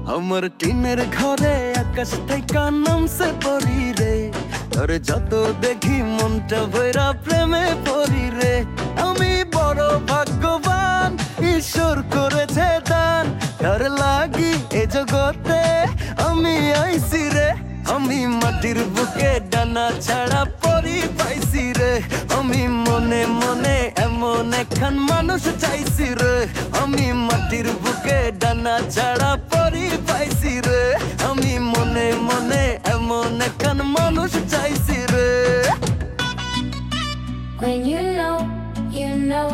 আমার টিনের ঘরে আকাশ থেকে নামছে পরি রে, তোর যত দেখি মনটা ভৈরা প্রেমে পড়ি রে। আমি বড় ভাগ্যবান, ঈশ্বর করেছে দান, তার লাগি এ জগতে আমি আইছি রে। আমি মাটির বুকে ডানা ছাড়া পরি পাইছি রে, আমি মনে মনে এমন একখান মানুষ চাইছি রে। আমি মাটির বুকে ডানা ছাড়া পরি পাইছি রে, আমি মনে মনে এমন একখান মানুষ চাইছি রে। When you know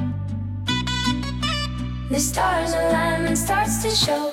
the stars align and starts to show.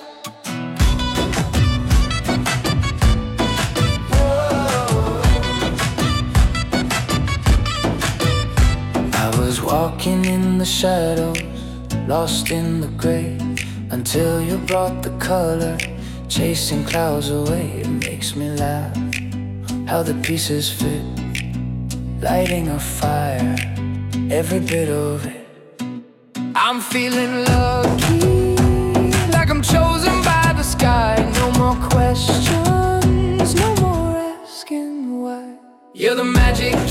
I was walking in the shadows, lost in the gray, until you brought the color, chasing clouds away. It makes me laugh how the pieces fit, lighting a fire, every bit of it. I'm feeling lucky, like I'm chosen by the sky. No more questions, no more asking why. You're the magic